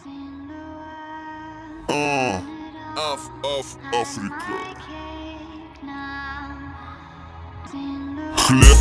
Африка. Хлеб.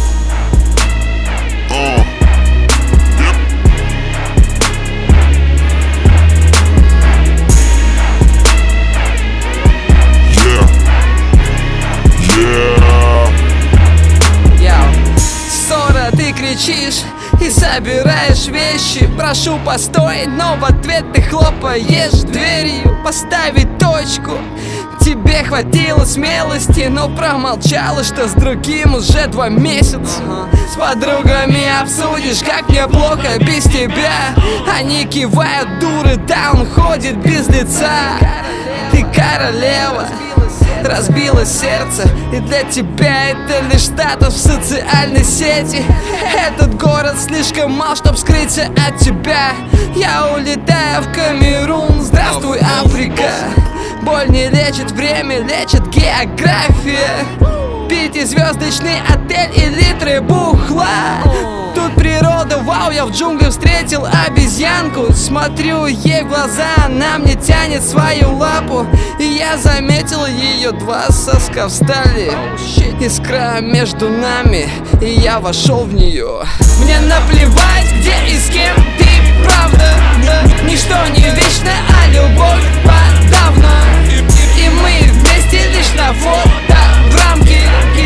Ссора, ты кричишь и собираешь вещи. Прошу постой, но в ответ ты хлопаешь дверью. Поставить точку. Тебе хватило смелости, но промолчала, что с другим уже 2 месяца. С подругами обсудишь, как мне плохо без тебя. Они кивают, дуры, да он ходит без лица. Ты королева, разбило сердце, и для тебя это лишь статус в социальной сети. Этот город слишком мал, чтоб скрыться от тебя. Я улетаю в Камерун, здравствуй, Африка. Боль не лечит, время лечит география. 5-звездочный отель и литры бухла. Тут природа, вау, я в джунглях встретил обезьянку. Смотрю ей в глаза, она мне тянет свою лапу. И я заметил ее 2 соска встали. Искра между нами, и я вошел в нее. Мне наплевать, где и с кем ты, правда. Ничто не вечно, а любовь подавно. И мы вместе лишь на фото в рамке.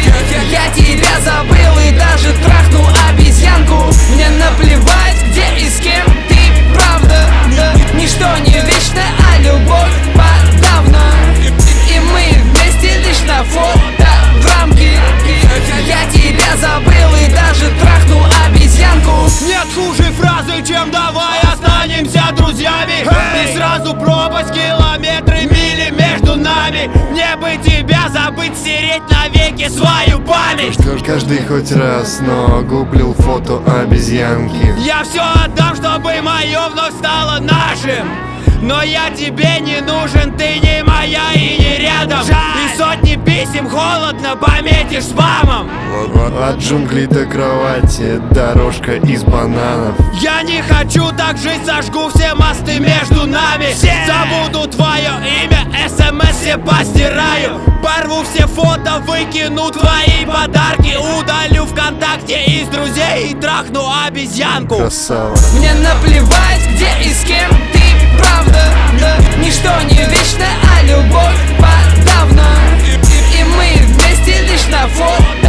Я тебя забыл и даже трахнул обезьянку. Мне наплевать, где и с кем ты, правда. Ничто не вечно, а любовь подавно. И мы вместе лишь на фото в рамке. Я тебя забыл и даже трахнул обезьянку. Нет хуже фразы, чем давай останемся друзьями. И сразу пропасть, километры, мили между нами. Мне бы тебя забыть, стереть навеки свою память. Каждый хоть раз, но гуглил фото обезьянки. Я все отдам, чтобы мое вновь стало нашим. Но я тебе не нужен, ты не моя и не рядом. И сотни писем холодно пометишь спамом. От джунглей до кровати дорожка из бананов. Я не хочу так жить, сожгу все мосты между нами. Забуду твое имя, СМС все постираю. Порву все фото, выкину твои подарки. Удалю ВКонтакте из друзей и трахну обезьянку. Красава. Мне наплевать, где и с кем ты, правда. Ничто не вечно, а любовь подавно. И мы вместе лишь на фото